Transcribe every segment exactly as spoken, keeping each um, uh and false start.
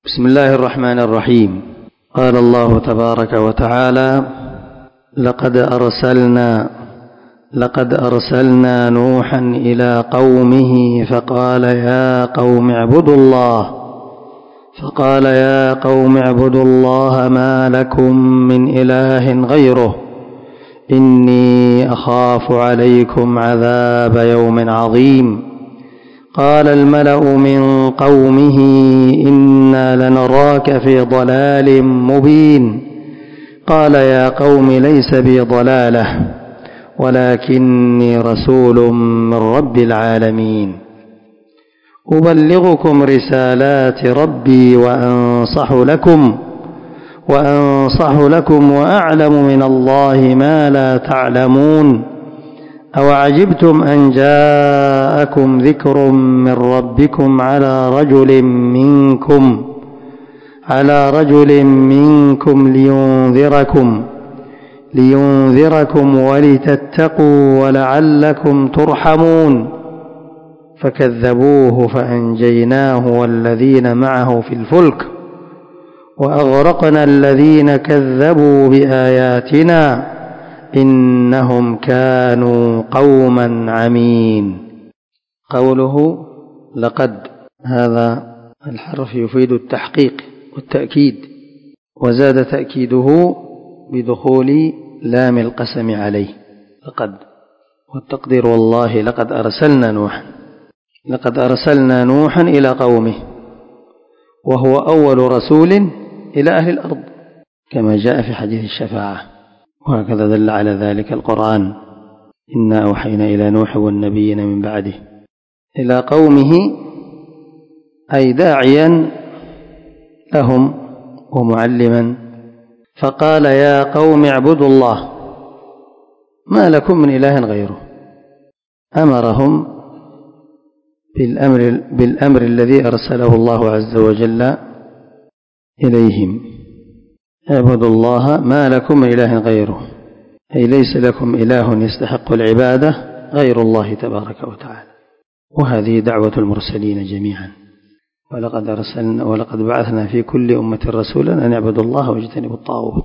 بسم الله الرحمن الرحيم. قال الله تبارك وتعالى: لقد أرسلنا لقد أرسلنا نوحا إلى قومه فقال يا قوم اعبدوا الله فقال يا قوم اعبدوا الله ما لكم من إله غيره إني أخاف عليكم عذاب يوم عظيم. قال الملأ من قومه إنا لنراك في ضلال مبين. قال يا قوم ليس بي ضلالة ولكني رسول من رب العالمين أبلغكم رسالات ربي وأنصح لكم وأنصح لكم وأعلم من الله ما لا تعلمون. أوعجبتم أن جاءكم ذكر من ربكم على رجل منكم على رجل منكم لينذركم لينذركم ولتتقوا ولعلكم ترحمون. فكذبوه فأنجيناه والذين معه في الفلك وأغرقنا الذين كذبوا بآياتنا إنهم كانوا قوما عمين. قوله لقد، هذا الحرف يفيد التحقيق والتأكيد، وزاد تأكيده بدخول لام القسم عليه لقد، والتقدير والله لقد أرسلنا نوحا لقد أرسلنا نوحا إلى قومه، وهو أول رسول إلى أهل الأرض كما جاء في حديث الشفاعة، وهكذا دل على ذلك القرآن: إنا أوحينا إلى نوح والنبيين من بعده. إلى قومه أي داعيا لهم ومعلما. فقال يا قوم اعبدوا الله ما لكم من إله غيره. أمرهم بالأمر, بالأمر الذي أرسله الله عز وجل إليهم: اعبدوا الله ما لكم من إله غيره، أي ليس لكم إله يستحق العبادة غير الله تبارك وتعالى. وهذه دعوة المرسلين جميعا: ولقد أرسلنا ولقد بعثنا في كل أمة رسولا أن اعبدوا الله واجتنبوا الطاغوت.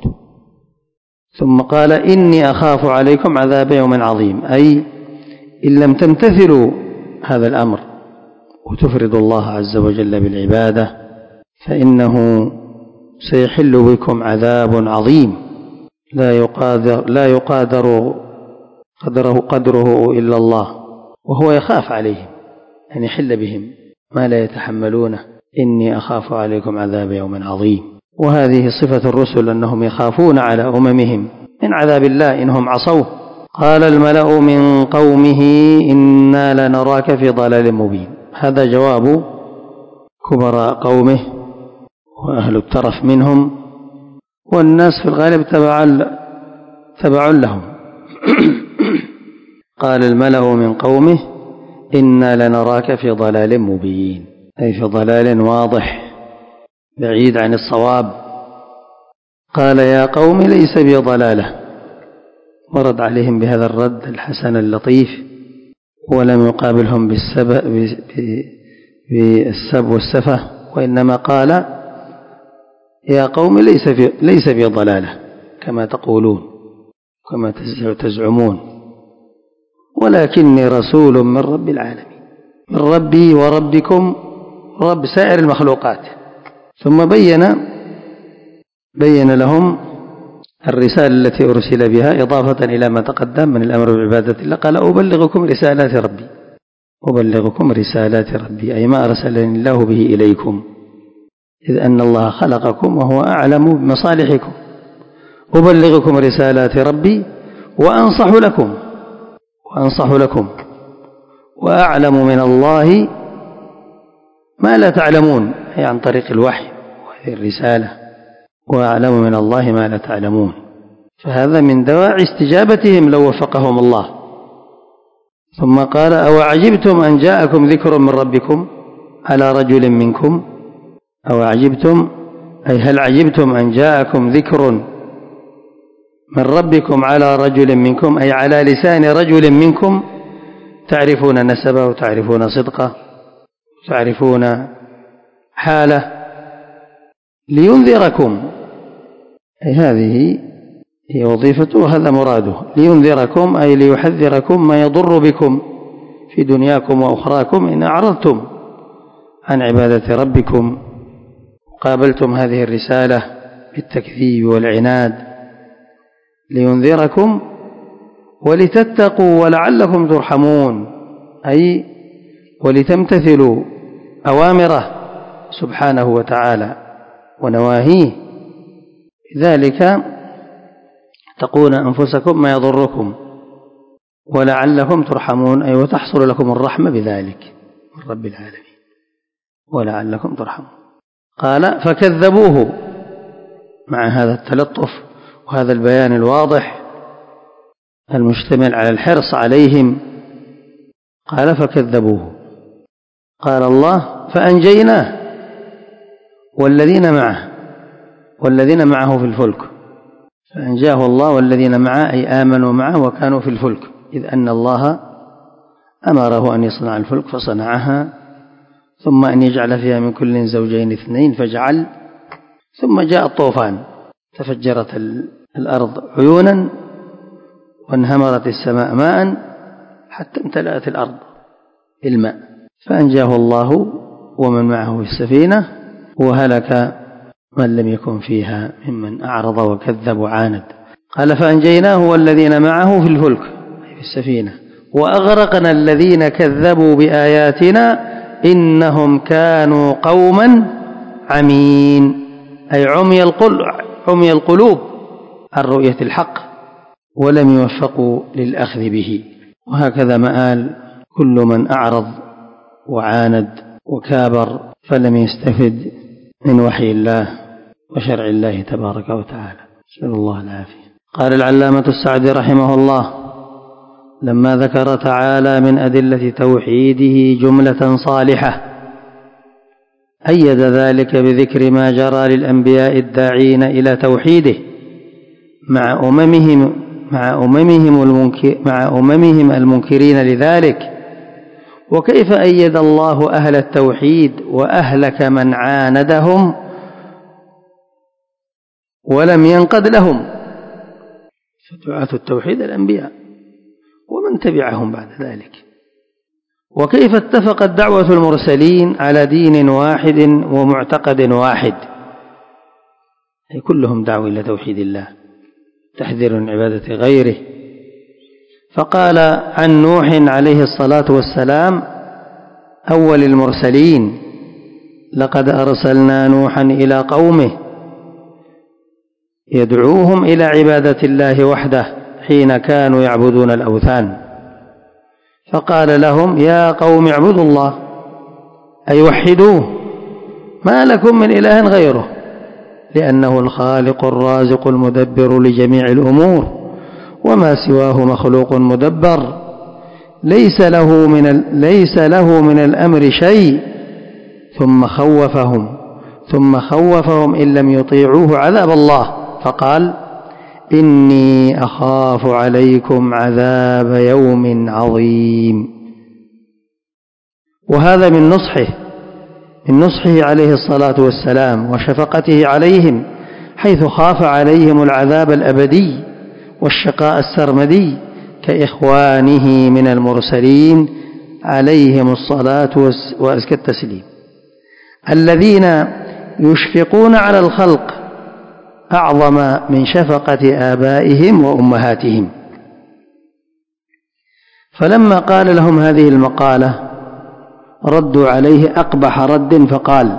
ثم قال إني أخاف عليكم عذاب يوم عظيم، أي إن لم تمتثلوا هذا الأمر وتفردوا الله عز وجل بالعبادة فإنه سيحل بكم عذاب عظيم لا يقادر, لا يقادر قدره, قدره إلا الله، وهو يخاف عليهم أن يحل بهم ما لا يتحملونه. إني أخاف عليكم عذاب يوم عظيم. وهذه صفة الرسل أنهم يخافون على أممهم من عذاب الله إنهم عصوه. قال الملأ من قومه إنا لنراك في ضلال مبين. هذا جواب كبراء قومه وأهل الترف منهم، والناس في الغالب تبع لهم. قال الملأ من قومه إنا لنراك في ضلال مبين، أي في ضلال واضح بعيد عن الصواب. قال يا قوم ليس بي ضلالة، ورد عليهم بهذا الرد الحسن اللطيف، ولم يقابلهم بالسب والسفة، وإنما قال يا قوم ليس في ليس بي ضلالة كما تقولون كما تزعمون، ولكني رسول من رب العالمين، من ربي وربكم رب سائر المخلوقات. ثم بين بين لهم الرسالة التي أرسل بها إضافة إلى ما تقدم من الأمر بعبادة الله. قال أبلغكم رسالات ربي أبلغكم رسالات ربي أي ما أرسلني الله به إليكم، إذ أن الله خلقكم وهو أعلم بمصالحكم. أبلغكم رسالات ربي وأنصح لكم وأنصح لكم وأعلم من الله ما لا تعلمون، أي عن طريق الوحي وهذه الرسالة. وأعلم من الله ما لا تعلمون، فهذا من دواعي استجابتهم لو وفقهم الله. ثم قال أوعجبتم أن جاءكم ذكر من ربكم على رجل منكم. أوعجبتم أي هل عجبتم أن جاءكم ذكر من ربكم على رجل منكم، أي على لسان رجل منكم تعرفون نسبه وتعرفون صدقه وتعرفون حاله لينذركم، أي هذه هي وظيفته وهذا مراده. لينذركم أي ليحذركم ما يضر بكم في دنياكم وأخراكم إن أعرضتم عن عبادة ربكم قابلتم هذه الرسالة بالتكذيب والعناد. لينذركم ولتتقوا ولعلكم ترحمون، أي ولتمتثلوا أوامره سبحانه وتعالى ونواهيه، لذلك تقون أنفسكم ما يضركم ولعلكم ترحمون، أي وتحصل لكم الرحمة بذلك من رب العالمين ولعلكم ترحمون. قال فكذبوه، مع هذا التلطف وهذا البيان الواضح المشتمل على الحرص عليهم، قال فكذبوه. قال الله فأنجيناه والذين معه، والذين معه في الفلك، فأنجاه الله والذين معه أي آمنوا معه وكانوا في الفلك، إذ أن الله أمره أن يصنع الفلك فصنعها، ثم أن يجعل فيها من كل زوجين اثنين فجعل، ثم جاء الطوفان تفجرت الأرض عيونا وانهمرت السماء ماء حتى امتلأت الأرض بالماء، فأنجاه الله ومن معه في السفينة، وهلك من لم يكن فيها ممن أعرض وكذب وعاند. قال فأنجيناه والذين معه في الفلك في السفينة وأغرقنا الذين كذبوا بآياتنا إنهم كانوا قوما عمين، أي عمي القلوب عن رؤية الحق ولم يوفقوا للأخذ به. وهكذا مآل كل من أعرض وعاند وكابر فلم يستفد من وحي الله وشرع الله تبارك وتعالى، نسأل الله العافية. قال العلامة السعدي رحمه الله لما ذكر تعالى من أدلة توحيده جملة صالحة أيد ذلك بذكر ما جرى للأنبياء الداعين إلى توحيده مع أممهم مع أممهم المنكر مع أممهم المنكرين لذلك، وكيف أيد الله أهل التوحيد وأهلك من عاندهم ولم ينقد لهم، فدعاة التوحيد الأنبياء ومن تبعهم بعد ذلك. وكيف اتفقت دعوة المرسلين على دين واحد ومعتقد واحد، أي كلهم دعوا إلى توحيد الله تحذير من عبادة غيره. فقال عن نوح عليه الصلاة والسلام أول المرسلين لقد أرسلنا نوحا إلى قومه يدعوهم إلى عبادة الله وحده حين كانوا يعبدون الأوثان، فقال لهم يا قوم اعبدوا الله أي وحدوه ما لكم من إله غيره، لأنه الخالق الرازق المدبر لجميع الأمور وما سواه مخلوق مدبر ليس له من ليس له من الأمر شيء. ثم خوفهم ثم خوفهم إن لم يطيعوه عذاب الله، فقال إني أخاف عليكم عذاب يوم عظيم. وهذا من نصحه من نصحه عليه الصلاة والسلام وشفقته عليهم، حيث خاف عليهم العذاب الأبدي والشقاء السرمدي كإخوانه من المرسلين عليهم الصلاة وأزكى التسليم، الذين يشفقون على الخلق أعظم من شفقة آبائهم وأمهاتهم. فلما قال لهم هذه المقالة ردوا عليه أقبح رد، فقال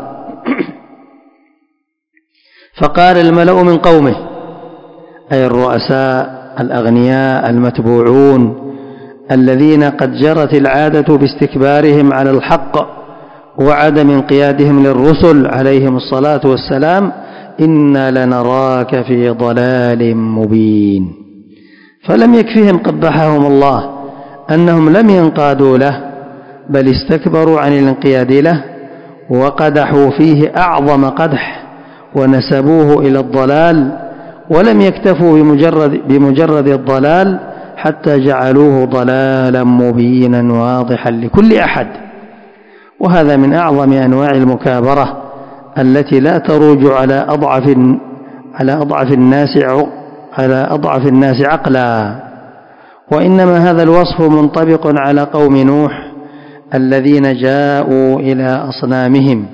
فقال الملأ من قومه أي الرؤساء الأغنياء المتبوعون الذين قد جرت العادة باستكبارهم على الحق وعدم انقيادهم للرسل عليهم الصلاة والسلام إنا لنراك في ضلال مبين. فلم يكفهم قبحهم الله أنهم لم ينقادوا له بل استكبروا عن الانقياد له وقدحوا فيه أعظم قدح ونسبوه إلى الضلال، ولم يكتفوا بمجرد, بمجرد الضلال حتى جعلوه ضلالا مبينا واضحا لكل أحد. وهذا من أعظم أنواع المكابرة التي لا تروج على أضعف على أضعف الناس على أضعف الناس عقلا، وإنما هذا الوصف منطبق على قوم نوح الذين جاءوا إلى أصنامهم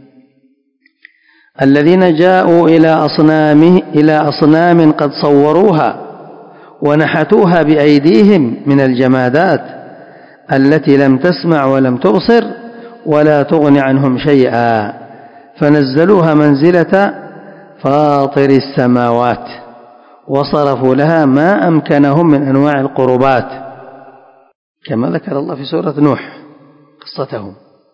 الذين جاءوا إلى أصنامه إلى أصنام قد صوروها ونحتوها بأيديهم من الجمادات التي لم تسمع ولم تبصر ولا تغن عنهم شيئا، فنزلوها منزلة فاطر السماوات وصرفوا لها ما أمكنهم من أنواع القربات، كما ذكر الله في سورة نوح قصتهم: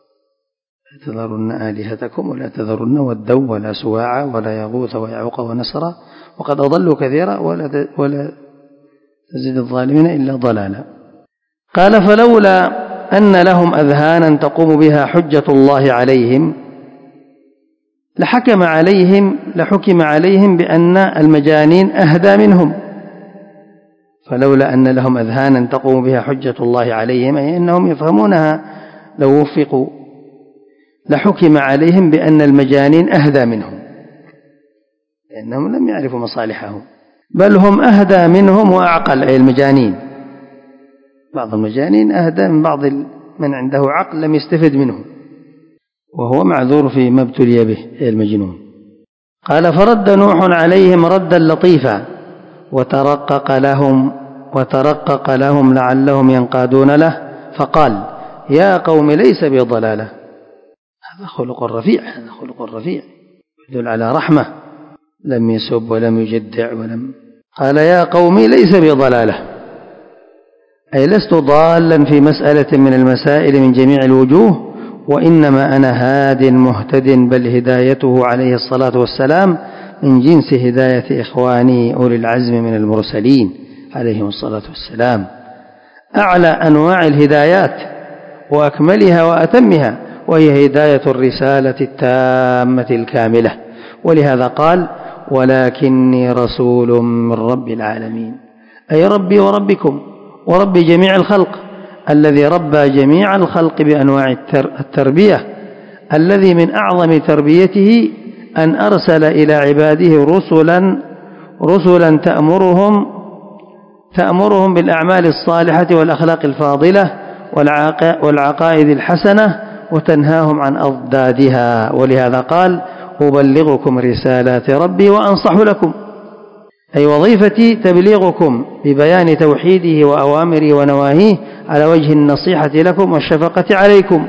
لا تذرن آلهتكم ولا تذرن ودا ولا سواعا ولا يغوث ويعوق ونسرا وقد أضلوا كثيرا ولا ولا تزيد الظالمين إلا ضلالا. قال: فلولا أن لهم أذهانا تقوم بها حجة الله عليهم لحكم عليهم لحكم عليهم بأن المجانين أهدى منهم. فلولا أن لهم أذهانا تقوم بها حجة الله عليهم أي أنهم يفهمونها لو وفقوا، لحكم عليهم بأن المجانين أهدى منهم، لأنهم لم يعرفوا مصالحهم، بل هم أهدى منهم وأعقل، أي المجانين. بعض المجانين أهدى من بعض من عنده عقل لم يستفد منه، وهو معذور فيما ابتلي به، أي المجنون. قال: فرد نوح عليهم ردا لطيفا وترقق لهم وترقق لهم لعلهم ينقادون له، فقال: يا قوم ليس بي ضلالة. هذا خلق رفيع، هذا خلق رفيع يدل على رحمة، لم يسب ولم يجدع ولم قال: يا قوم ليس بي ضلالة، أي لست ضالا في مسألة من المسائل من جميع الوجوه، وإنما أنا هاد مهتد، بل هدايته عليه الصلاة والسلام من جنس هداية إخواني أولي العزم من المرسلين عليهم الصلاة والسلام، أعلى أنواع الهدايات وأكملها وأتمها، وهي هداية الرسالة التامة الكاملة. ولهذا قال: ولكني رسول من رب العالمين، أي ربي وربكم ورب جميع الخلق، الذي ربى جميع الخلق بأنواع التربية، الذي من أعظم تربيته أن أرسل إلى عباده رسلا رسلا تأمرهم تأمرهم بالأعمال الصالحة والأخلاق الفاضلة والعقائد الحسنة وتنهاهم عن أضدادها. ولهذا قال: أبلغكم رسالات ربي وأنصح لكم، أي وظيفتي تبليغكم ببيان توحيده وأوامره ونواهيه على وجه النصيحة لكم والشفقة عليكم،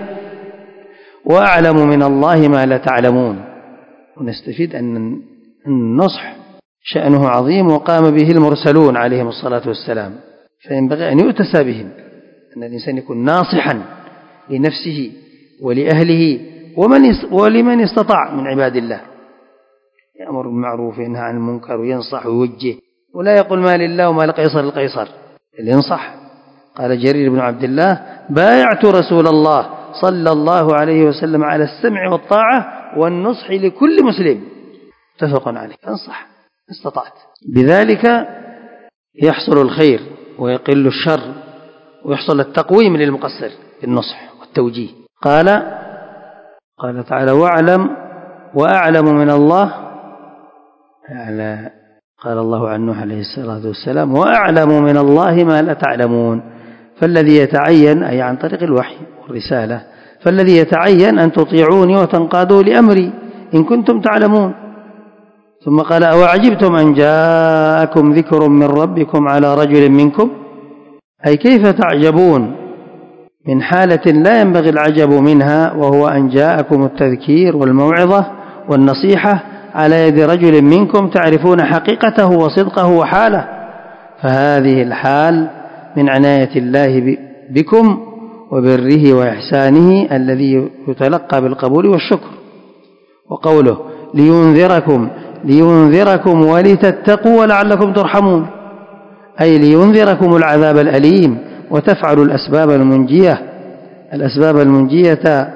وأعلم من الله ما لا تعلمون. ونستفيد أن النصح شأنه عظيم وقام به المرسلون عليهم الصلاة والسلام، فينبغي أن يؤتسى بهم، أن الإنسان يكون ناصحا لنفسه ولأهله ومن ولمن استطاع من عباد الله، يأمر بالمعروف وينهى عن المنكر وينصح ويوجه، ولا يقول ما لله وما لقيصر القيصر، اللي ينصح. قال جرير بن عبد الله: بايعت رسول الله صلى الله عليه وسلم على السمع والطاعة والنصح لكل مسلم، متفق عليه. انصح استطعت، بذلك يحصل الخير ويقل الشر ويحصل التقويم للمقصر بالنصح والتوجيه. قال قال تعالى: واعلم وأعلم من الله، يعني قال الله عن نوح عليه الصلاة والسلام: وأعلم من الله ما لا تعلمون. فالذي يتعين، أي عن طريق الوحي والرسالة، فالذي يتعين أن تطيعوني وتنقادوا لأمري إن كنتم تعلمون. ثم قال: أوعجبتم أن جاءكم ذكر من ربكم على رجل منكم، أي كيف تعجبون من حالة لا ينبغي العجب منها، وهو أن جاءكم التذكير والموعظة والنصيحة على يد رجل منكم تعرفون حقيقته وصدقه وحاله، فهذه الحال من عناية الله بكم وبره وإحسانه الذي يتلقى بالقبول والشكر. وقوله: لينذركم لينذركم ولتتقوا ولعلكم ترحمون، أي لينذركم العذاب الأليم وتفعلوا الأسباب المنجية الأسباب المنجية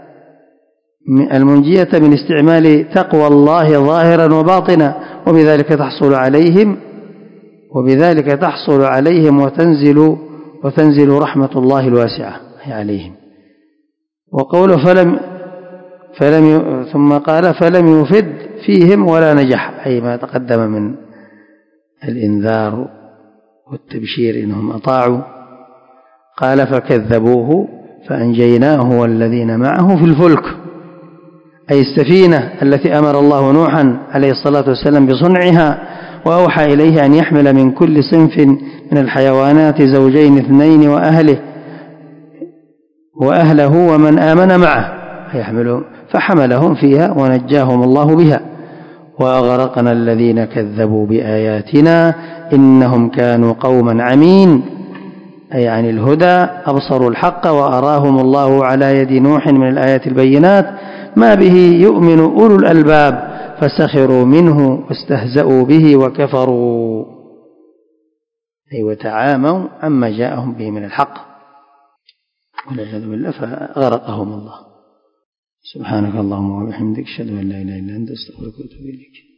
المنجية من استعمال تقوى الله ظاهرا وباطنا، وبذلك تحصل عليهم وبذلك تحصل عليهم وتنزل وتنزل رحمة الله الواسعة عليهم. وقوله: فلم فلم ي... ثم قال فلم يفد فيهم ولا نجح، أي ما تقدم من الإنذار والتبشير إنهم أطاعوا. قال فكذبوه فأنجيناه والذين معه في الفلك، أي السفينة التي أمر الله نوحا عليه الصلاة والسلام بصنعها، وأوحى إليه أن يحمل من كل صنف من الحيوانات زوجين اثنين وأهله وأهله ومن آمن معه، فحملهم فيها ونجاهم الله بها. وأغرقنا الذين كذبوا بآياتنا إنهم كانوا قوما عمين، أي عن الهدى، أبصروا الحق وأراهم الله على يد نوح من الآيات البينات ما به يؤمن أولو الألباب، فسخروا منه واستهزأوا به وكفروا، أي وتعاموا عما جاءهم به من الحق والعياذ بالله، فأغرقهم الله. سبحانك اللهم وبحمدك، أشهد أن لا إله إلا أنت، أستغفرك وأتوب إليك.